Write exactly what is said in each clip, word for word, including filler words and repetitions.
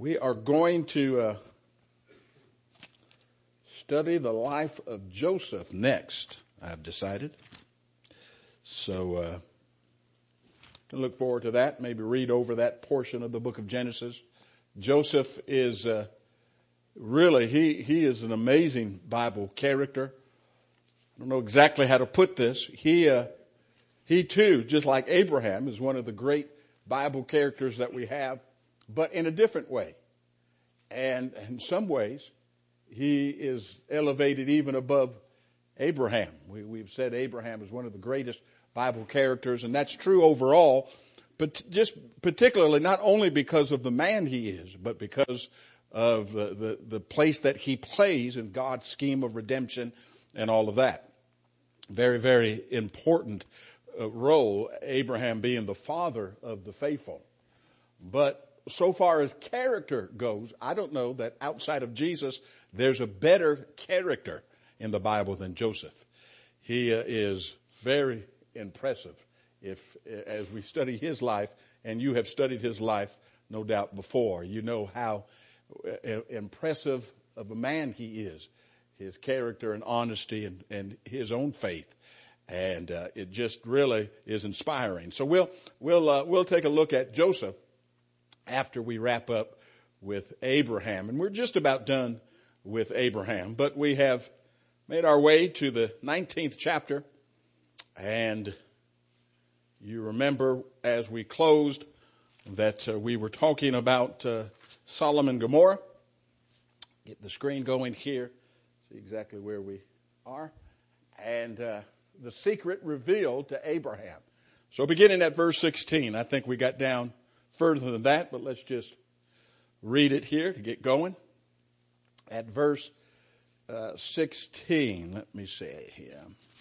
We are going to uh, study the life of Joseph next, I've decided. So uh, I look forward to that. Maybe read over that portion of the book of Genesis. Joseph is uh, really, he, he is an amazing Bible character. I don't know exactly how to put this. He, uh, he too, just like Abraham, is one of the great Bible characters that we have, but in a different way. And in some ways, he is elevated even above Abraham. We, we've said Abraham is one of the greatest Bible characters, and that's true overall, but just particularly not only because of the man he is, but because of the, the, the place that he plays in God's scheme of redemption and all of that. Very, very important uh, role, Abraham being the father of the faithful. But so far as character goes, I don't know that outside of Jesus, there's a better character in the Bible than Joseph. He uh, is very impressive. If, as we study his life, and you have studied his life, no doubt before, you know how uh, impressive of a man he is. His character and honesty and, and his own faith. And uh, it just really is inspiring. So we'll, we'll, uh, we'll take a look at Joseph after we wrap up with Abraham. And we're just about done with Abraham, but we have made our way to the nineteenth chapter. And you remember as we closed that uh, we were talking about uh, Sodom and Gomorrah. Get the screen going here. See exactly where we are. And uh, the secret revealed to Abraham. So beginning at verse sixteen, I think we got down further than that, but let's just read it here to get going. At verse uh, sixteen, let me say here.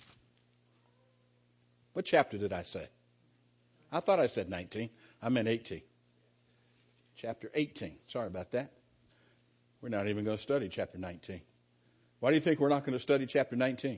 What chapter did I say? I thought I said nineteen. I meant eighteen. Chapter eighteen. Sorry about that. We're not even going to study chapter nineteen. Why do you think we're not going to study chapter nineteen?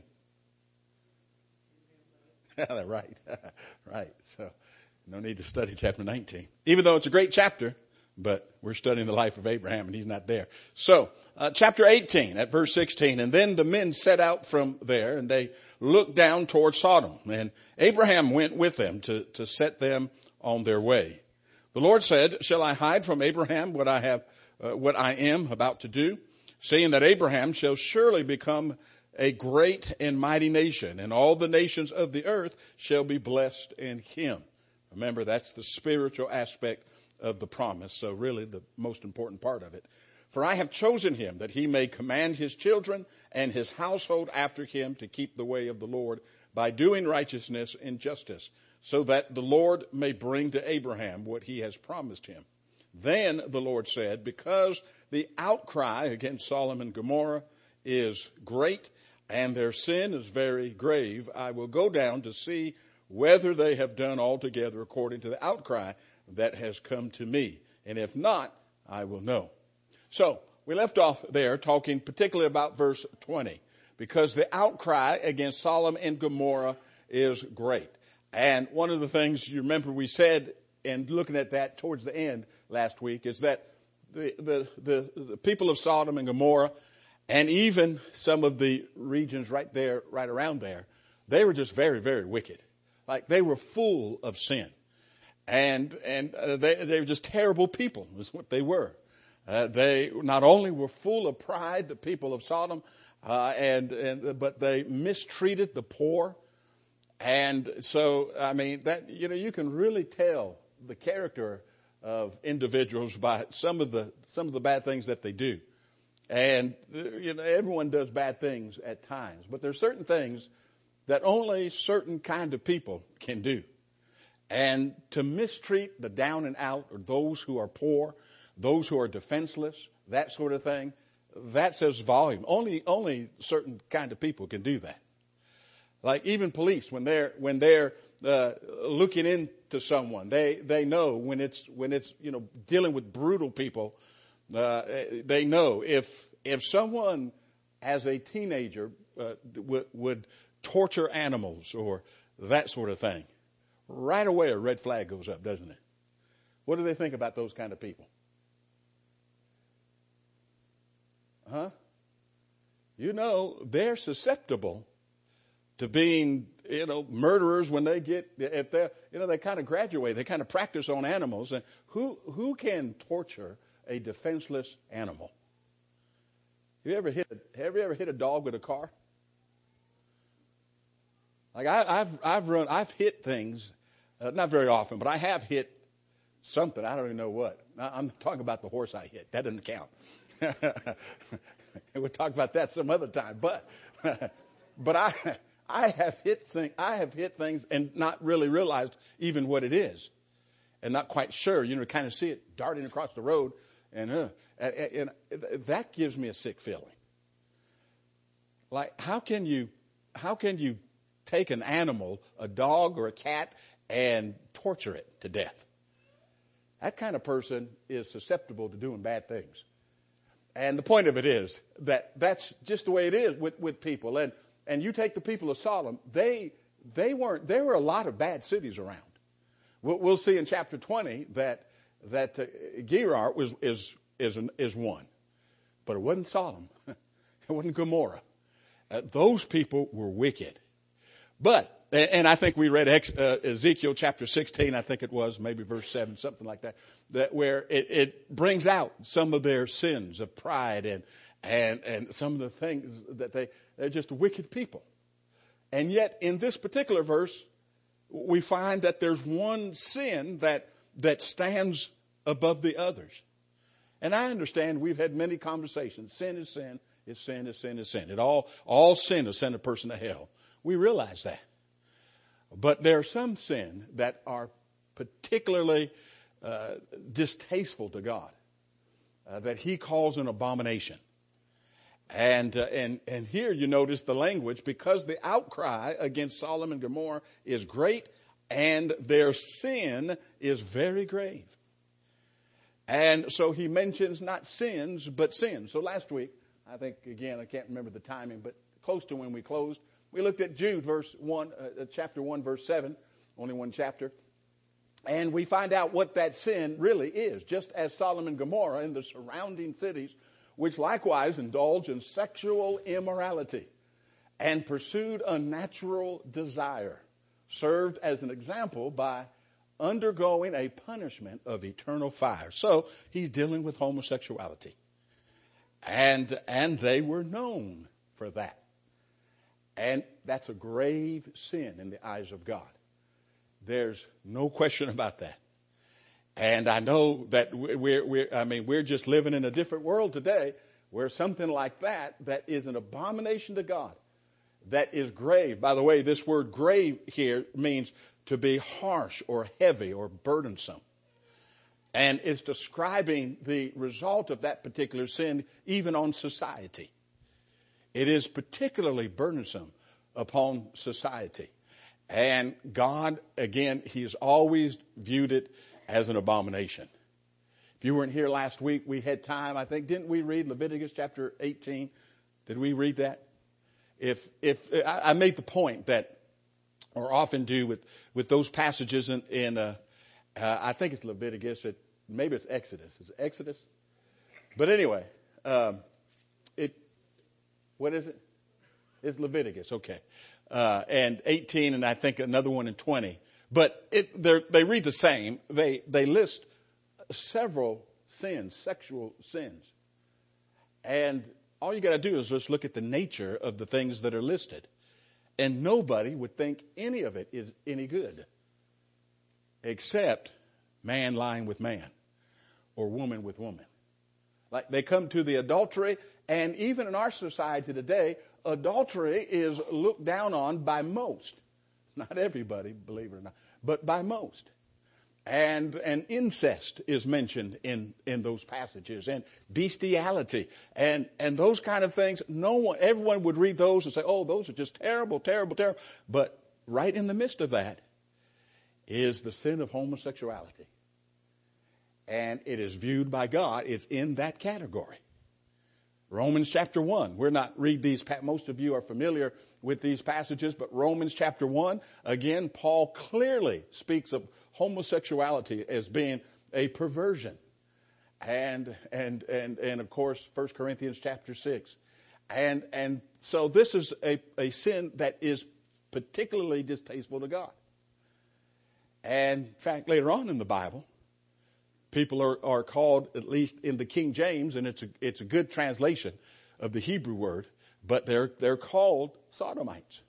right. right. So no need to study chapter nineteen. Even though it's a great chapter, but we're studying the life of Abraham and he's not there. So uh, chapter eighteen at verse sixteen. And then the men set out from there and they looked down toward Sodom. And Abraham went with them to, to set them on their way. The Lord said, shall I hide from Abraham what I have, uh, what I am about to do? Seeing that Abraham shall surely become a great and mighty nation, and all the nations of the earth shall be blessed in him. Remember, that's the spiritual aspect of the promise, so really the most important part of it. For I have chosen him that he may command his children and his household after him to keep the way of the Lord by doing righteousness and justice, so that the Lord may bring to Abraham what he has promised him. Then the Lord said, because the outcry against Sodom and Gomorrah is great, and their sin is very grave, I will go down to see whether they have done altogether according to the outcry that has come to me. And if not, I will know. So we left off there talking particularly about verse twenty, because the outcry against Sodom and Gomorrah is great. And one of the things you remember we said, and looking at that towards the end last week, is that the, the, the, the people of Sodom and Gomorrah, and even some of the regions right there, right around there, they were just very, very wicked. Like they were full of sin. And, and uh, they, they were just terrible people is what they were. Uh, they not only were full of pride, the people of Sodom, uh, and, and, but they mistreated the poor. And so, I mean, that, you know, you can really tell the character of individuals by some of the, some of the bad things that they do. And, you know, everyone does bad things at times, but there are certain things that only certain kind of people can do. And to mistreat the down and out, or those who are poor, those who are defenseless, that sort of thing, that says volume. Only, only certain kind of people can do that. Like even police, when they're, when they're, uh, looking into someone, they, they know when it's, when it's, you know, dealing with brutal people, Uh, they know if if someone as a teenager uh, would, would torture animals or that sort of thing, right away a red flag goes up, doesn't it? What do they think about those kind of people? huh? You know, they're susceptible to being, you know, murderers when they get, if they're, you know, they kind of graduate, they kind of practice on animals. And who, who can torture a defenseless animal? Have you ever hit, a, have you ever hit a dog with a car? Like I, I've, I've run, I've hit things, uh, not very often, but I have hit something. I don't even know what. I'm talking about the horse I hit. That doesn't count. We'll talk about that some other time. But, but I, I have hit things, I have hit things and not really realized even what it is, and not quite sure. You know, kind of see it darting across the road, and uh, and, and that gives me a sick feeling. Like, how can you, how can you take an animal, a dog or a cat, and torture it to death? That kind of person is susceptible to doing bad things. And the point of it is that that's just the way it is with, with people. And and you take the people of Sodom, they they weren't. There were a lot of bad cities around. We'll, we'll see in chapter twenty that that uh, Gerar was is is an, is one, but it wasn't Sodom. It wasn't Gomorrah. Uh, those people were wicked. But and I think we read Ex, uh, Ezekiel chapter sixteen, I think it was, maybe verse seven, something like that, that where it, it brings out some of their sins of pride and and and some of the things that they they're just wicked people. And yet in this particular verse, we find that there's one sin that that stands above the others. And I understand we've had many conversations. Sin is sin, is sin, is sin, is sin. It all all sin has sent a person to hell. We realize that. But there are some sin that are particularly uh, distasteful to God, uh, that he calls an abomination. And, uh, and, and here you notice the language, because the outcry against Sodom and Gomorrah is great and their sin is very grave. And so he mentions not sins, but sins. So last week, I think, again, I can't remember the timing, but close to when we closed, we looked at Jude, verse one, uh, chapter one, verse seven, only one chapter, and we find out what that sin really is. Just as Sodom and Gomorrah and the surrounding cities, which likewise indulged in sexual immorality and pursued unnatural desire, served as an example by undergoing a punishment of eternal fire. So he's dealing with homosexuality, and and they were known for that. And that's a grave sin in the eyes of God. There's no question about that. And I know that we're, we're, I mean, we're just living in a different world today where something like that, that is an abomination to God, that is grave. By the way, this word grave here means to be harsh or heavy or burdensome. And it's describing the result of that particular sin even on society. It is particularly burdensome upon society. And God, again, he has always viewed it as an abomination. If you weren't here last week, we had time, I think, didn't we read Leviticus chapter eighteen? Did we read that? If, if, I made the point that, or often do with, with those passages in, in uh, uh, I think it's Leviticus, it, maybe it's Exodus. Is it Exodus? But anyway, um, it, what is it? It's Leviticus, okay. Uh, and eighteen, and I think another one in twenty. But it, they read the same. They, they list several sins, sexual sins. And all you got to do is just look at the nature of the things that are listed. And nobody would think any of it is any good, except man lying with man or woman with woman. Like they come to the adultery, and even in our society today, adultery is looked down on by most. Not everybody, believe it or not, but by most. And, and incest is mentioned in, in those passages, and bestiality, and, and those kind of things. No one, everyone would read those and say, oh, those are just terrible, terrible, terrible. But right in the midst of that is the sin of homosexuality. And it is viewed by God. It's in that category. Romans chapter one. We're not read these. Most of you are familiar with these passages, but Romans chapter one, again, Paul clearly speaks of homosexuality as being a perversion. And, and, and, and of course, First Corinthians chapter six. And, and so this is a, a sin that is particularly distasteful to God. And in fact, later on in the Bible, people are, are called, at least in the King James, and it's a, it's a good translation of the Hebrew word, but they're, they're called sodomites.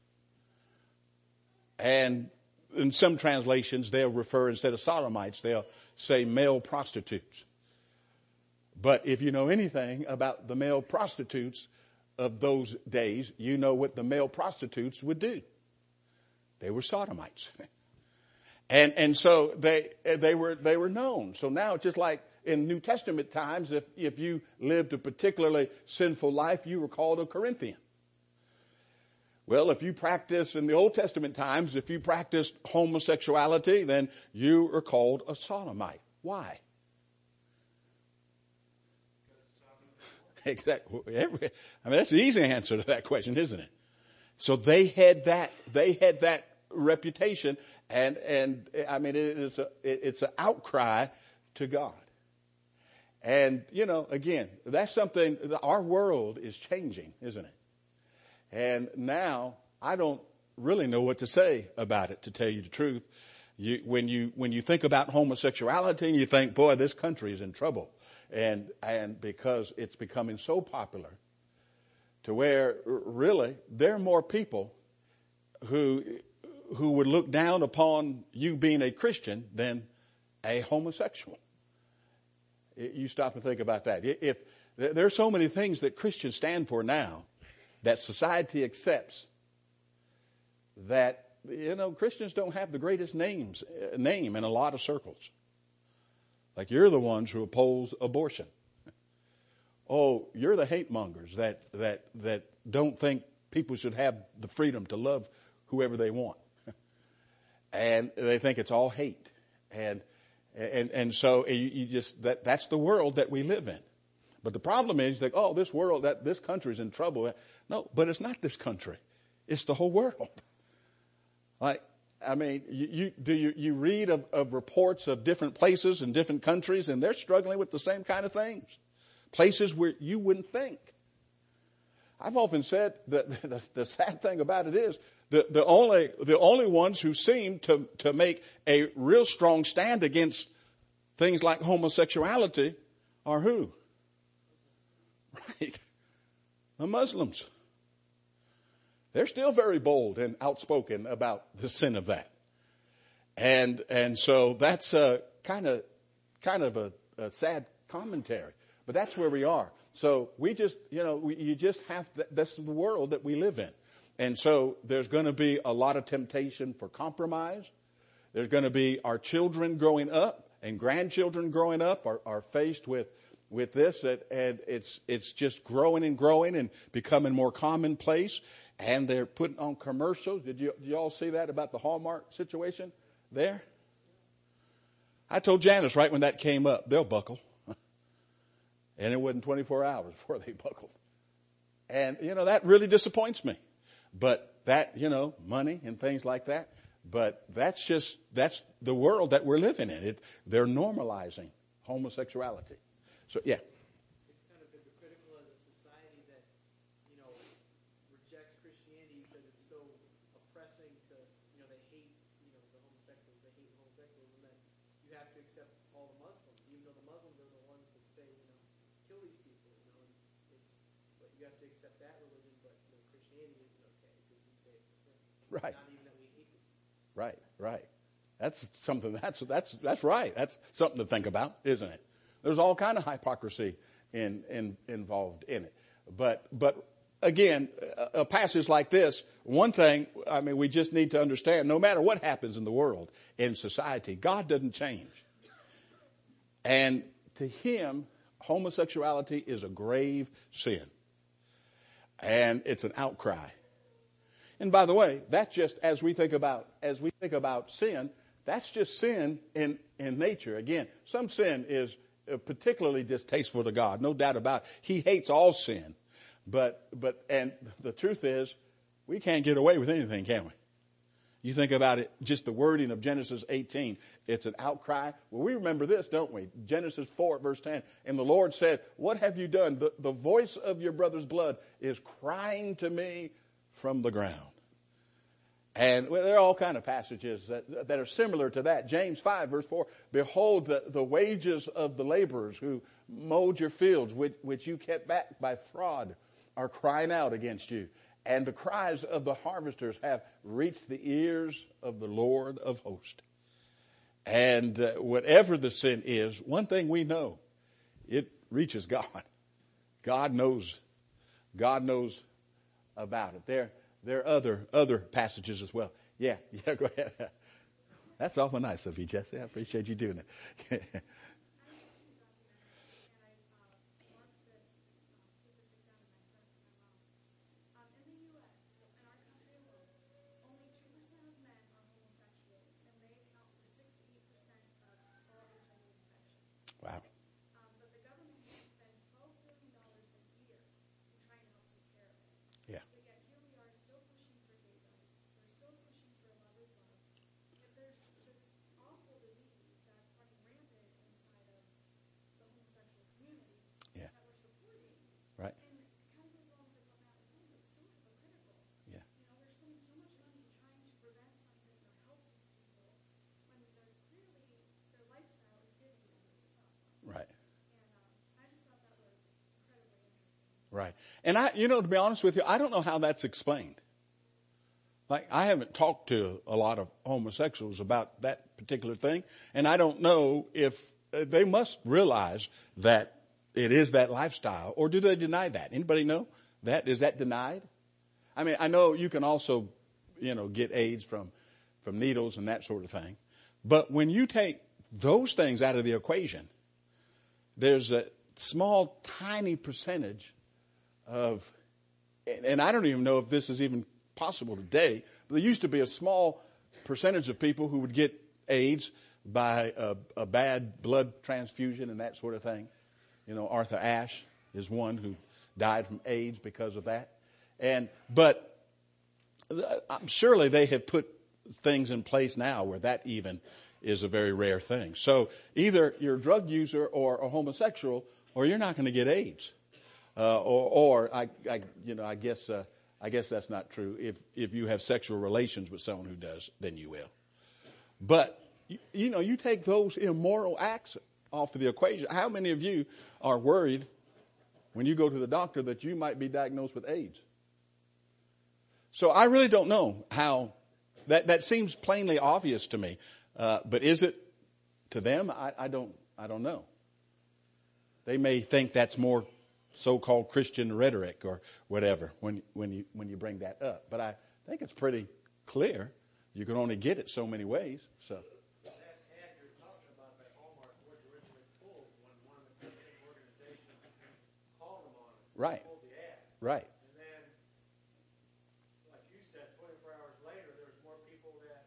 And in some translations, they'll refer, instead of sodomites, they'll say male prostitutes. But if you know anything about the male prostitutes of those days, you know what the male prostitutes would do. They were sodomites. And, and so they, they were, they were known. So now, just like in New Testament times, if, if you lived a particularly sinful life, you were called a Corinthian. Well, if you practice in the Old Testament times, if you practiced homosexuality, then you are called a sodomite. Why? Exactly. I mean, that's the easy answer to that question, isn't it? So they had that, they had that reputation, and, and I mean, it is a, it, it's an outcry to God. And, you know, again, that's something, our world is changing, isn't it? And now I don't really know what to say about it, to tell you the truth. You, when you, when you think about homosexuality, you think, boy, this country is in trouble. And, and because it's becoming so popular to where really there are more people who, who would look down upon you being a Christian than a homosexual. You stop and think about that. If there are so many things that Christians stand for now that society accepts, that, you know, Christians don't have the greatest names, name in a lot of circles. Like, you're the ones who oppose abortion. Oh, you're the hate mongers that, that, that don't think people should have the freedom to love whoever they want. And they think it's all hate. And, and, and so you, you just, that, that's the world that we live in. But the problem is that, oh, this world, that this country's in trouble. No, but it's not this country. It's the whole world. Like, I mean, you, you do you, you read of, of reports of different places and different countries, and they're struggling with the same kind of things. Places where you wouldn't think. I've often said that the, the sad thing about it is the, the only the only ones who seem to, to make a real strong stand against things like homosexuality are who? Right. The Muslims. They're still very bold and outspoken about the sin of that. And and so that's a kind of kind of a, a sad commentary. But that's where we are. So we just, you know, we, you just have to, that's the world that we live in. And so there's going to be a lot of temptation for compromise. There's going to be our children growing up and grandchildren growing up are, are faced with with this, and it's it's just growing and growing and becoming more commonplace. And they're putting on commercials. Did you, did you all see that about the Hallmark situation there? I told Janice right when that came up, they'll buckle. And it wasn't twenty-four hours before they buckled. And, you know, that really disappoints me. But that, you know, money and things like that. But that's just, that's the world that we're living in. It, they're normalizing homosexuality. So, yeah. It's kind of hypocritical as a society that, you know, rejects Christianity because it's so oppressing to, you know, they hate, you know, the homosexuals, they hate homosexuals, and then you have to accept all the Muslims, even though the Muslims are the ones that say, you know, kill these people, you know, it's, it's but you have to accept that religion, but, you know, Christianity isn't okay because you say it's a sin. Right. Not even that we hate them. Right, right. That's something, that's, that's, that's right. That's something to think about, isn't it? There's all kind of hypocrisy in, in, involved in it. But, but again, a, a passage like this, one thing, I mean, we just need to understand, no matter what happens in the world, in society, God doesn't change. And to him, homosexuality is a grave sin. And it's an outcry. And by the way, that's just as we think about, as we think about sin, that's just sin in, in nature. Again, some sin is particularly distasteful to God, no doubt about it. He hates all sin. But, but, and the truth is, we can't get away with anything, can we? You think about it, just the wording of Genesis eighteen, it's an outcry. Well, we remember this, don't we? Genesis four, verse ten. And the Lord said, what have you done? The, the voice of your brother's blood is crying to me from the ground. And well, there are all kind of passages that, that are similar to that. James five, verse four, behold, the, the wages of the laborers who mowed your fields, which, which you kept back by fraud, are crying out against you. And the cries of the harvesters have reached the ears of the Lord of hosts. And uh, whatever the sin is, one thing we know, it reaches God. God knows. God knows about it. There, there are other other passages as well. Yeah, yeah, go ahead. That's awful nice of you, Jesse. I appreciate you doing it. Wow. Yeah. Yeah. Right. Yeah. Right. Right. And I, you know, to be honest with you, I don't know how that's explained. Like, I haven't talked to a lot of homosexuals about that particular thing, and I don't know if uh, they must realize that it is that lifestyle, or do they deny that? Anybody know that? Is that denied? I mean, I know you can also, you know, get AIDS from, from needles and that sort of thing, but when you take those things out of the equation, there's a small, tiny percentage of, and I don't even know if this is even possible today, but there used to be a small percentage of people who would get AIDS by a, a bad blood transfusion and that sort of thing. You know, Arthur Ashe is one who died from AIDS because of that. And but surely they have put things in place now where that even is a very rare thing. So either you're a drug user or a homosexual, or you're not going to get AIDS. Uh, or, or I, I, you know, I guess, uh, I guess that's not true. If if you have sexual relations with someone who does, then you will. But you, you know, you take those immoral acts off of the equation. How many of you are worried when you go to the doctor that you might be diagnosed with AIDS? So I really don't know how that that seems plainly obvious to me. Uh, but is it to them? I, I don't. I don't know. They may think that's more so-called Christian rhetoric or whatever when when you when you bring that up. But I think it's pretty clear. You can only get it so many ways. So. That ad you're talking about, that Hallmark, was originally pulled when one of the Christian organizations called them on it. Right. Pulled the ad. Right. And then, like you said, twenty-four hours later, there's more people that,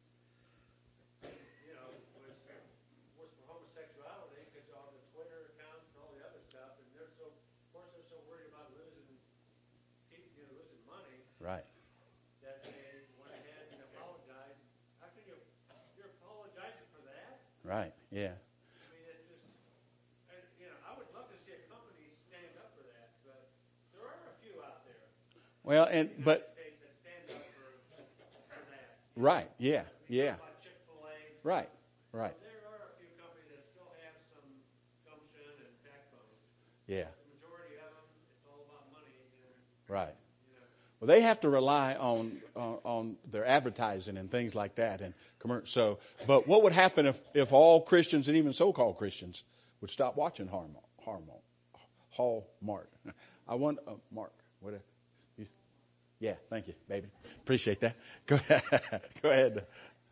you know, was was for homosexuality because all the Twitter accounts and all the other stuff, and they're so, of course, they're so worried about losing, you know, losing money. Right. That they went ahead and apologized. How can you, you're apologizing for that? Right. Yeah. I mean, it's just, and, you know, I would love to see a company stand up for that, but there are a few out there Well, and in the but United States that stand up for, for that. right. Yeah. I mean, Yeah. talk about Chick-fil-A. Right. Right. So there are a few companies that still have some gumption and backbone. Yeah. The majority of them, it's all about money. And, Right. you know, Well, they have to rely on on, on their advertising and things like that and commercial. So, but what would happen if, if all Christians and even so-called Christians would stop watching Hallmark? Hallmark. Hallmark. I want uh, Mark. What? A, you, yeah. Thank you, baby. Appreciate that. Go ahead. Go ahead.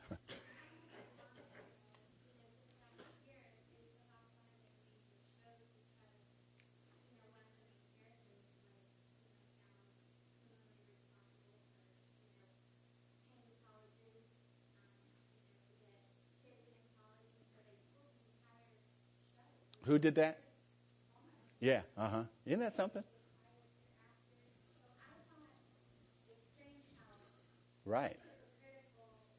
Who did that? Yeah. Uh huh. Isn't that something? Right.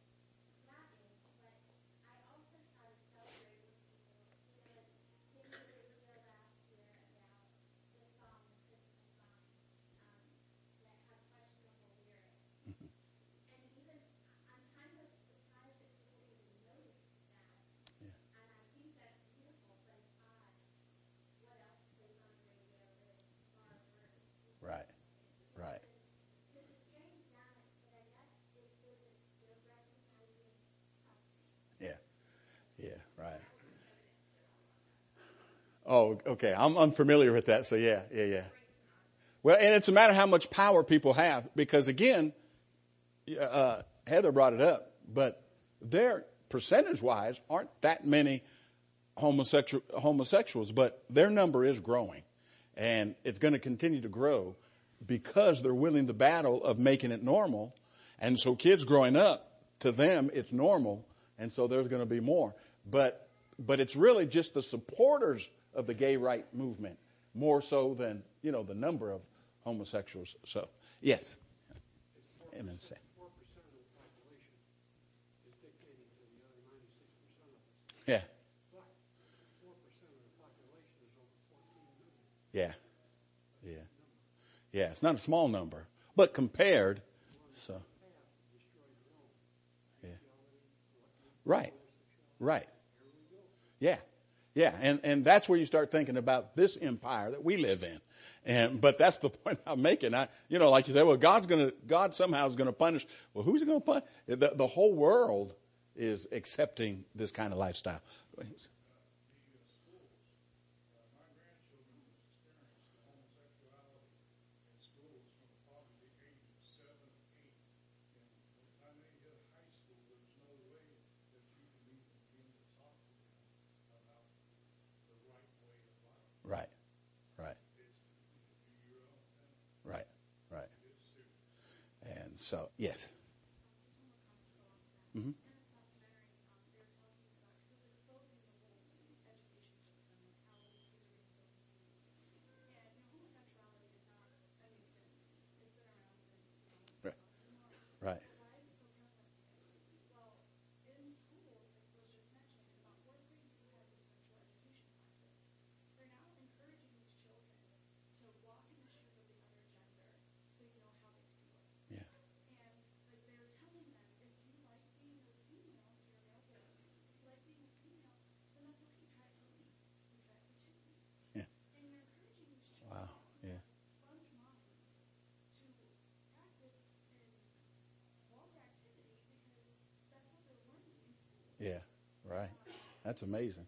Yeah, right. Oh, okay. I'm unfamiliar with that. So yeah, yeah, yeah. Well, and it's a matter of how much power people have, because again, uh, Heather brought it up, but there, percentage-wise, aren't that many homosexual homosexuals, but their number is growing, and it's going to continue to grow because they're willing the battle of making it normal, and so kids growing up, to them, it's normal, and so there's going to be more. But but it's really just the supporters of the gay right movement more so than, you know, the number of homosexuals. So, yes. Amen. four percent of the population is dictating to the other ninety-six percent of us. Yeah. But four percent of the population is over fourteen million. Yeah. Yeah. Yeah. It's not a small number, but compared, so. Yeah. Right. Right. Yeah. Yeah. And, and that's where you start thinking about this empire that we live in. And, but that's the point I'm making. I, you know, like you say, well, God's going to, God somehow is going to punish. Well, who's he going to punish? The, the whole world is accepting this kind of lifestyle. Go ahead. Right. Right. Right. Right. And so, yes. Mm-hmm. Right. Right. Yeah. Yeah. Wow. Yeah. Yeah. Right. That's amazing.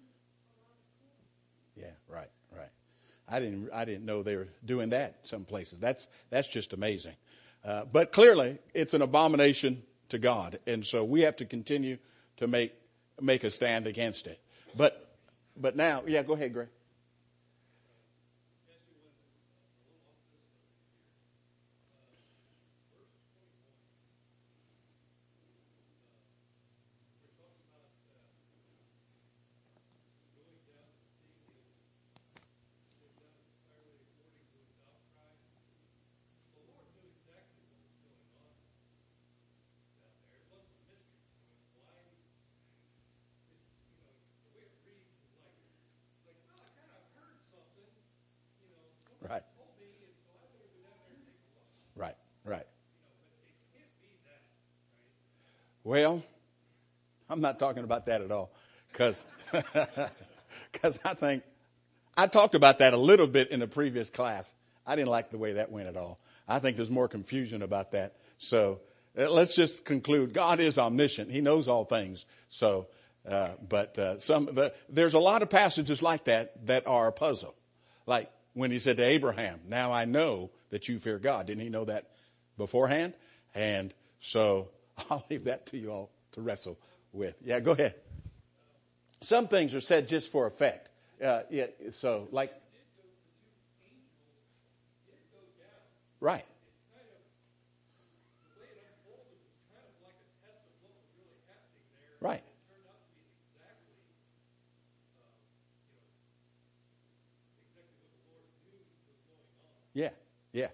Yeah. Right. Right. I didn't. I didn't know they were doing that some places. That's that's just amazing. Uh, but clearly, it's an abomination to God, and so we have to continue to make make a stand against it. But but now, yeah. Go ahead, Greg. Right. Right. Right. Well, I'm not talking about that at all, because because I think I talked about that a little bit in the previous class. I didn't like the way that went at all. I think there's more confusion about that. So uh, let's just conclude. God is omniscient. He knows all things. So, uh, but uh, some the, there's a lot of passages like that that are a puzzle. Like when he said to Abraham, "Now I know that you fear God." Didn't he know that beforehand? And so I'll leave that to you all to wrestle with. Yeah, go ahead. Some things are said just for effect. Uh, yeah, so like, right. Right. Yeah. Yeah.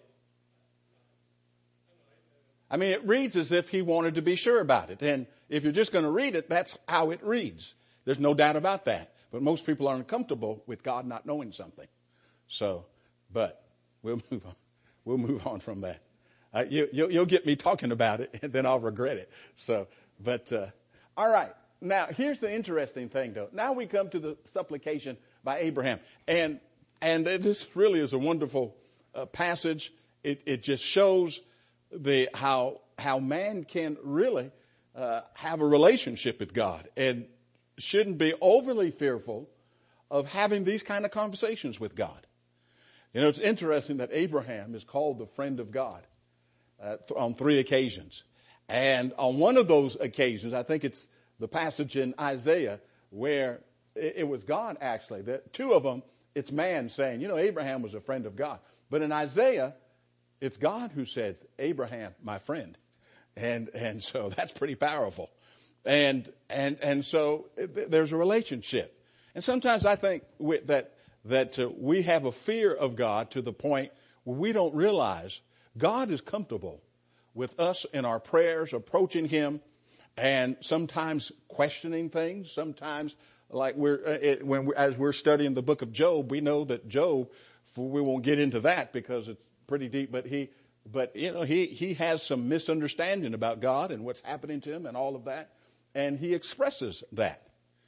I mean, it reads as if he wanted to be sure about it. And if you're just going to read it, that's how it reads. There's no doubt about that. But most people aren't comfortable with God not knowing something. So, but we'll move on. We'll move on from that. Uh, you, you'll, you'll get me talking about it, and then I'll regret it. So, but, uh, all right. Now, here's the interesting thing, though. Now we come to the supplication by Abraham. And, and this really is a wonderful uh, passage. It, it just shows the, how, how man can really uh, have a relationship with God. And shouldn't be overly fearful of having these kind of conversations with God. You know, it's interesting that Abraham is called the friend of God uh, th- on three occasions. And on one of those occasions, I think it's the passage in Isaiah where it, it was God actually. The, two of them, it's man saying, you know, Abraham was a friend of God. But in Isaiah, it's God who said, Abraham, my friend. And and so that's pretty powerful. And and and so there's a relationship. And sometimes I think we, that that uh, we have a fear of God to the point where we don't realize God is comfortable with us in our prayers, approaching Him, and sometimes questioning things. Sometimes, like we're uh, it, when we, as we're studying the book of Job, we know that Job. We won't get into that because it's pretty deep. But he, but you know, he he has some misunderstanding about God and what's happening to him and all of that, and he expresses that.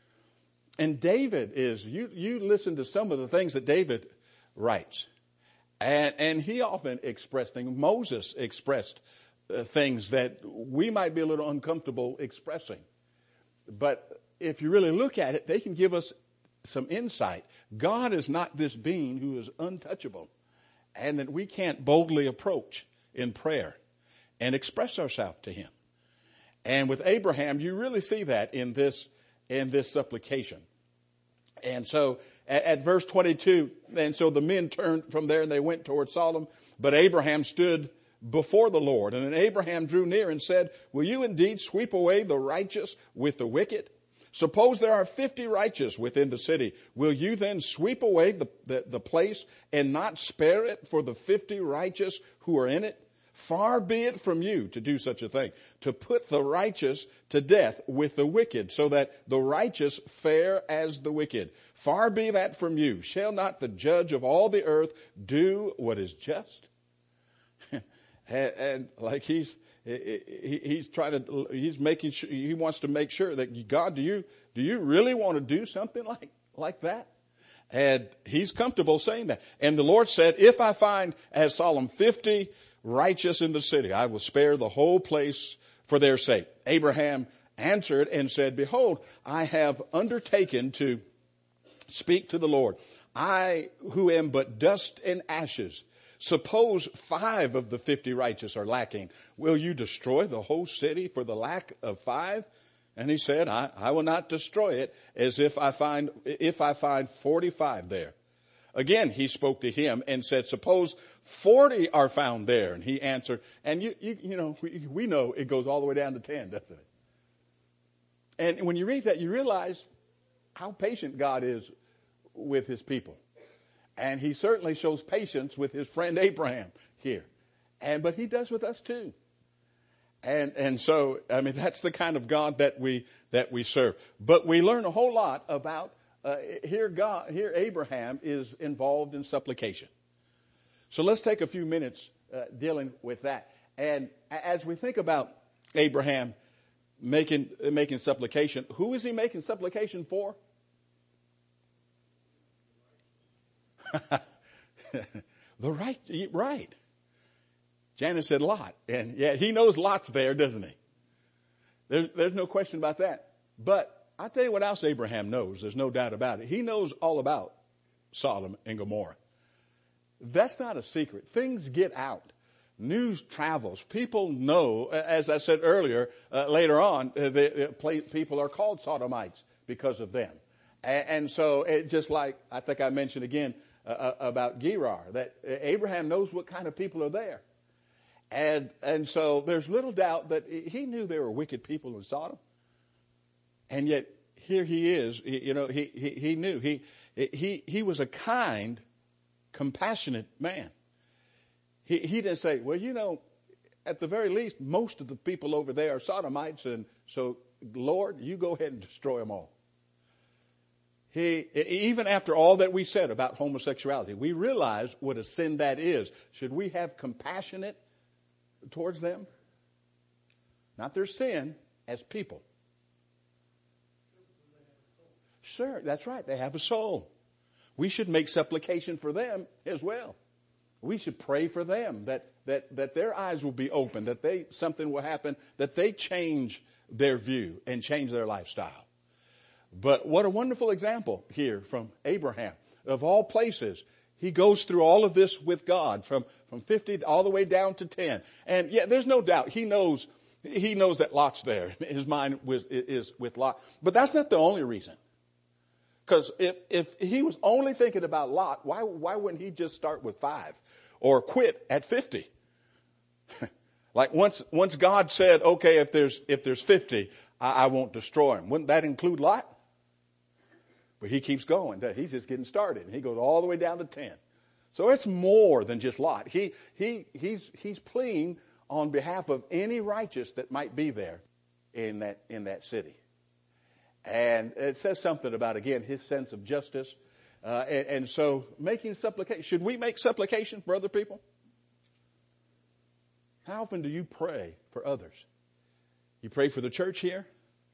And David is, you, you listen to some of the things that David writes. And, and he often expressed things. Moses expressed uh, things that we might be a little uncomfortable expressing. But if you really look at it, they can give us some insight. God is not this being who is untouchable and that we can't boldly approach in prayer and express ourselves to Him. And with Abraham, you really see that in this in this supplication. And so at, at verse twenty-two, and so the men turned from there and they went toward Sodom, but Abraham stood before the Lord. And then Abraham drew near and said, will you indeed sweep away the righteous with the wicked? Suppose there are fifty righteous within the city. Will you then sweep away the, the, the place and not spare it for the fifty righteous who are in it? Far be it from you to do such a thing, to put the righteous to death with the wicked, so that the righteous fare as the wicked. Far be that from you. Shall not the judge of all the earth do what is just? and, and like he's he, he's trying to he's making sure he wants to make sure that God, do you do you really want to do something like like that? And he's comfortable saying that. And the Lord said, if I find as Solomon fifty righteous in the city, I will spare the whole place for their sake. Abraham answered and said, behold, I have undertaken to speak to the Lord. I who am but dust and ashes. Suppose five of the fifty righteous are lacking. Will you destroy the whole city for the lack of five? And he said, I, I will not destroy it as if I find, if I find forty-five there. Again, he spoke to him and said, suppose forty are found there. And he answered, and you, you, you know, we, we know it goes all the way down to ten, doesn't it? And when you read that, you realize how patient God is with His people. And He certainly shows patience with His friend Abraham here. And, but He does with us too. And, and so, I mean, that's the kind of God that we, that we serve. But we learn a whole lot about Uh, here God, here Abraham is involved in supplication. So let's take a few minutes uh, dealing with that. And as we think about Abraham making making supplication, who is he making supplication for? the right, right. Janice said Lot, and yeah, he knows Lot's there, doesn't he? There's, there's no question about that. But I'll tell you what else Abraham knows. There's no doubt about it. He knows all about Sodom and Gomorrah. That's not a secret. Things get out. News travels. People know, as I said earlier, uh, later on, uh, the, uh, people are called Sodomites because of them. And, and so it just like, I think I mentioned again uh, about Gerar, that Abraham knows what kind of people are there. And, and so there's little doubt that he knew there were wicked people in Sodom. And yet here he is, you know, he, he, he knew he, he, he was a kind, compassionate man. He, he didn't say, well, you know, at the very least, most of the people over there are Sodomites. And so, Lord, you go ahead and destroy them all. He, even after all that we said about homosexuality, we realize what a sin that is. Should we have compassionate towards them? Not their sin, as people. Sure, that's right. They have a soul. We should make supplication for them as well. We should pray for them that, that, that their eyes will be open, that they, something will happen, that they change their view and change their lifestyle. But what a wonderful example here from Abraham. Of all places, he goes through all of this with God from, from fifty all the way down to ten. And yeah, there's no doubt he knows, he knows that Lot's there. His mind was, is with Lot. But that's not the only reason. Because if, if he was only thinking about Lot, why, why wouldn't he just start with five or quit at fifty? Like once, once God said, okay, if there's, if there's fifty, I, I won't destroy him. Wouldn't that include Lot? But he keeps going. He's just getting started. And he goes all the way down to ten. So it's more than just Lot. He, he, he's, he's pleading on behalf of any righteous that might be there in that, in that city. And it says something about, again, his sense of justice. Uh, and, and so making supplication. Should we make supplication for other people? How often do you pray for others? You pray for the church here?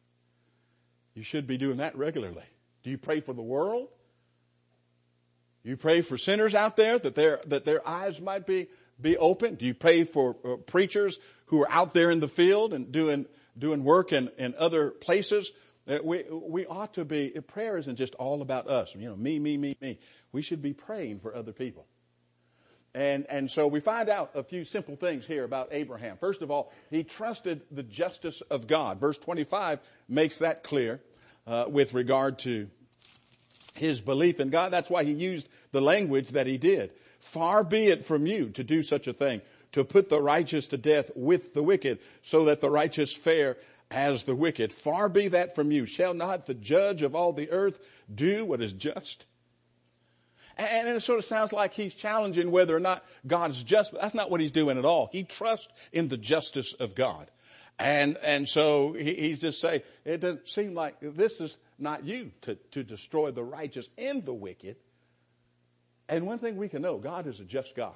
You should be doing that regularly. Do you pray for the world? Do you pray for sinners out there that their that their eyes might be be open? Do you pray for uh, preachers who are out there in the field and doing doing work in, in other places? Uh, we we ought to be. Prayer isn't just all about us. You know, me, me, me, me. We should be praying for other people. And and so we find out a few simple things here about Abraham. First of all, he trusted the justice of God. Verse twenty-five makes that clear uh, with regard to his belief in God. That's why he used the language that he did. Far be it from you to do such a thing, to put the righteous to death with the wicked, so that the righteous fare as the wicked. Far be that from you. Shall not the judge of all the earth do what is just? And it sort of sounds like he's challenging whether or not God's just. But that's not what he's doing at all. He trusts in the justice of God. And and so he, he's just saying, it doesn't seem like this is not you to, to destroy the righteous and the wicked. And one thing we can know, God is a just God.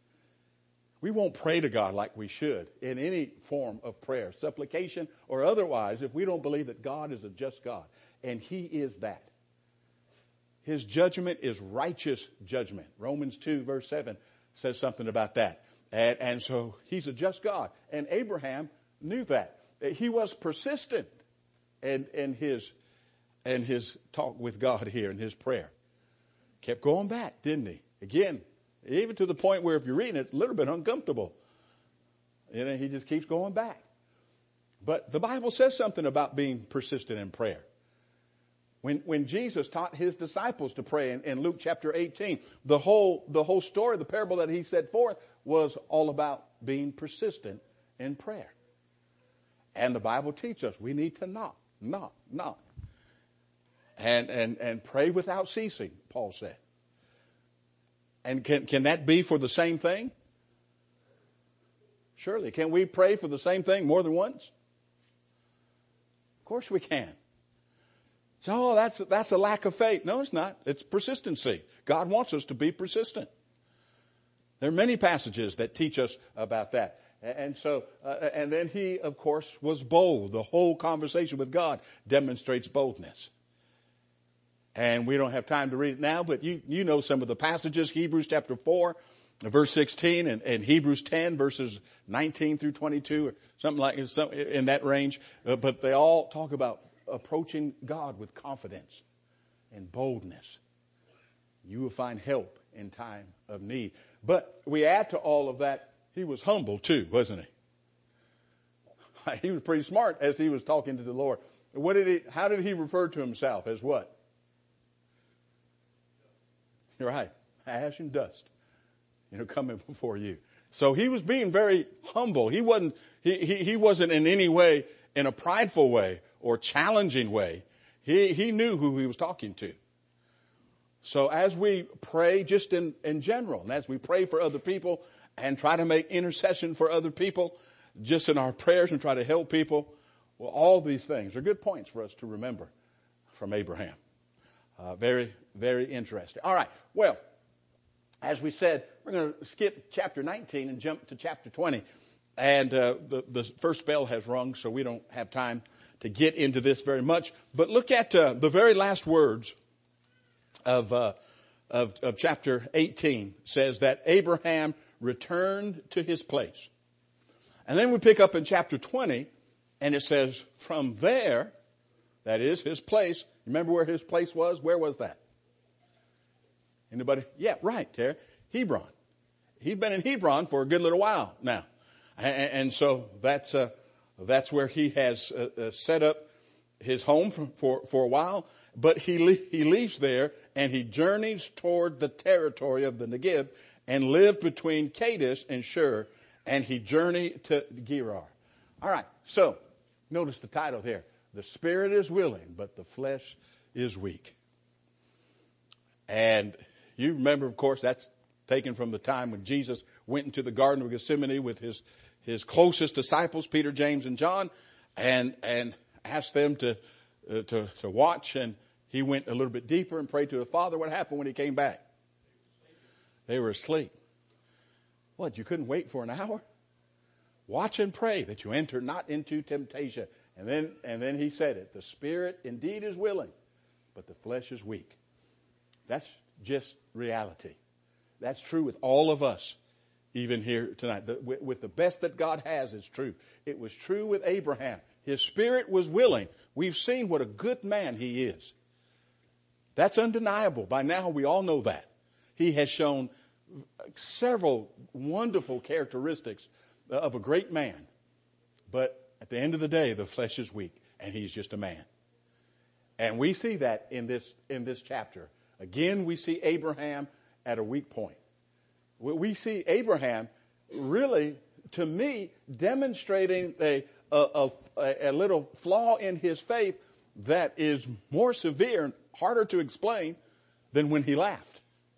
We won't pray to God like we should in any form of prayer, supplication or otherwise, if we don't believe that God is a just God. And he is that. His judgment is righteous judgment. Romans two verse seven says something about that. And, and so he's a just God. And Abraham knew that. He was persistent in, in his in his talk with God here, in his prayer. Kept going back, didn't he? Again, even to the point where if you're reading it, it's a little bit uncomfortable. You know, he just keeps going back. But the Bible says something about being persistent in prayer. When when Jesus taught his disciples to pray in, in Luke chapter eighteen, the whole the whole story, the parable that he set forth was all about being persistent in prayer. And the Bible teaches us we need to knock, knock, knock. And and and pray without ceasing, Paul said. And can can that be for the same thing? Surely. Can we pray for the same thing more than once? Of course we can. So oh, that's that's a lack of faith. No, it's not. It's persistency. God wants us to be persistent. There are many passages that teach us about that. And so, uh, and then he, of course, was bold. The whole conversation with God demonstrates boldness. And we don't have time to read it now, but you, you know some of the passages. Hebrews chapter four, verse sixteen, and, and Hebrews ten, verses nineteen through twenty-two, or something like some in that range. Uh, but they all talk about approaching God with confidence and boldness. You will find help in time of need. But we add to all of that, he was humble too, wasn't he? He was pretty smart as he was talking to the Lord. What did he, how did he refer to himself? As what? You're right. Ash and dust, you know, coming before you. So he was being very humble. He wasn't, he, he, he wasn't in any way in a prideful way or challenging way. He, he knew who he was talking to. So as we pray just in, in general, and as we pray for other people and try to make intercession for other people, just in our prayers and try to help people, well, all these things are good points for us to remember from Abraham. Uh, very, very interesting. All right. Well, as we said, we're going to skip chapter nineteen and jump to chapter twenty. And uh, the, the first bell has rung, so we don't have time to get into this very much. But look at uh, the very last words of, uh, of of chapter eighteen. Says that Abraham returned to his place. And then we pick up in chapter twenty, and it says, from there, that is his place, Remember where his place was? Where was that? Anybody? Yeah, right, Terry. Hebron. He's been in Hebron for a good little while now. And, and so that's, uh, that's where he has uh, uh, set up his home for, for, for a while. But he, le- he leaves there and he journeys toward the territory of the Negev and lived between Kadesh and Shur, and he journeyed to Gerar. All right, so notice the title here. The spirit is willing, but the flesh is weak. And you remember, of course, that's taken from the time when Jesus went into the Garden of Gethsemane with his, his closest disciples, Peter, James, and John, and, and asked them to, uh, to, to watch. And he went a little bit deeper and prayed to the Father. What happened when he came back? They were asleep. What, you couldn't wait for an hour? Watch and pray that you enter not into temptation. And then, and then he said it. The spirit indeed is willing, but the flesh is weak. That's just reality. That's true with all of us, even here tonight. The, with, with the best that God has, it's true. It was true with Abraham. His spirit was willing. We've seen what a good man he is. That's undeniable. By now, we all know that. He has shown several wonderful characteristics of a great man. But at the end of the day, the flesh is weak, and he's just a man. And we see that in this, in this chapter. Again, we see Abraham at a weak point. We see Abraham really, to me, demonstrating a, a, a, a little flaw in his faith that is more severe and harder to explain than when he laughed.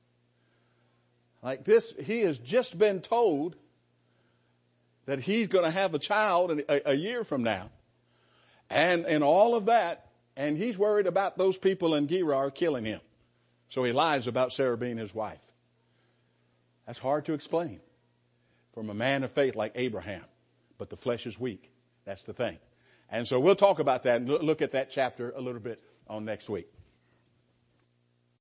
Like this, he has just been told that he's going to have a child in a, a year from now. And, and all of that, and he's worried about those people in Gerar killing him. So he lies about Sarah being his wife. That's hard to explain from a man of faith like Abraham. But the flesh is weak. That's the thing. And so we'll talk about that and look at that chapter a little bit on next week.